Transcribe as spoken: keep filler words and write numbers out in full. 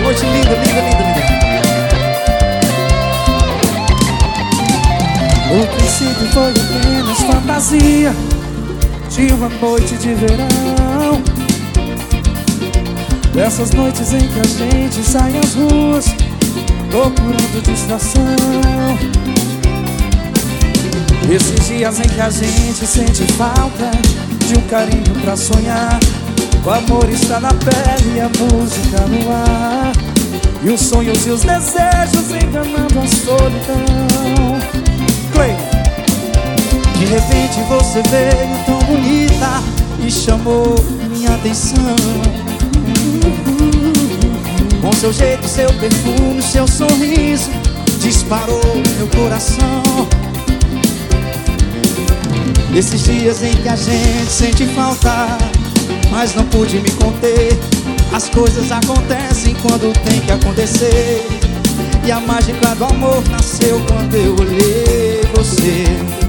noite linda, linda, linda, linda. O princípio foi apenas fantasia de uma noite de verão, dessas noites em que a gente sai às ruas procurando distração. Esses dias em que a gente sente falta de um carinho pra sonhar. O amor está na pele e a música no ar, e os sonhos e os desejos enganando a solidão. Clay. De repente você veio tão bonita e chamou minha atenção. Com seu jeito, seu perfume, seu sorriso disparou meu coração. Esses dias em que a gente sente falta, mas não pude me conter. As coisas acontecem quando tem que acontecer, e a mágica do amor nasceu quando eu olhei você.